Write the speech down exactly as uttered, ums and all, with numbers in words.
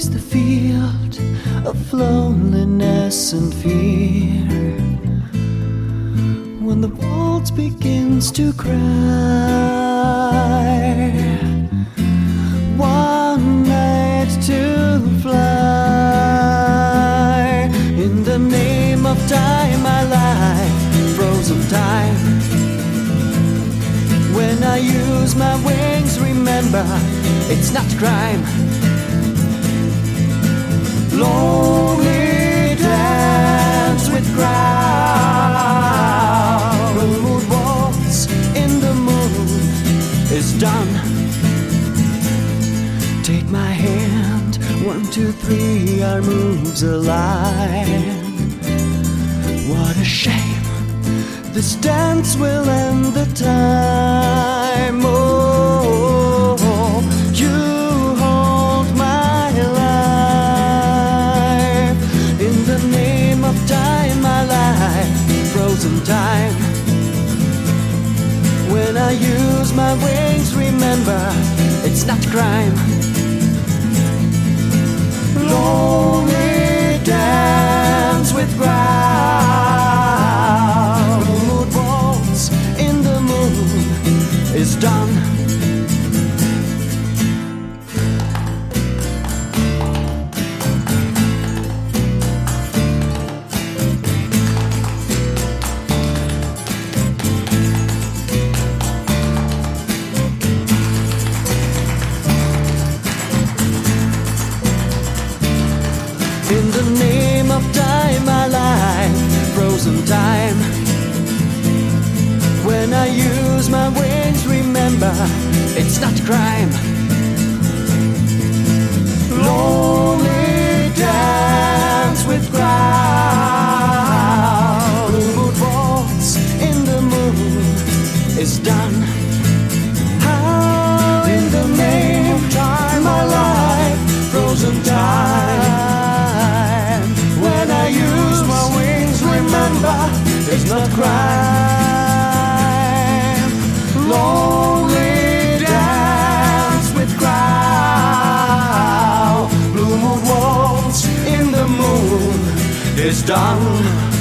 is the field of loneliness and fear. When the waltz begins to cry, one night to fly. In the name of time I lie, frozen time. When I use my wings, remember, it's not crime. Lonely dance with crowd. The mood waltz in the moon is done. Take my hand, one, two, three, our moves align. What a shame, this dance will end the time. Oh, you hold my life. In the name of time, my life, frozen time. When I use my wings, remember, it's not crime. Lonely dance with crowd. The mood waltz in the moon is done. In the name of time, I lie, frozen time. When I use my wings, remember, it's not crime. Lonely dance with crowd. The mood waltz in the moon is done. How in the name of time, I lie, frozen time. It's not crime. Lonely dance with crowd. Blue moon waltz in the moon is done.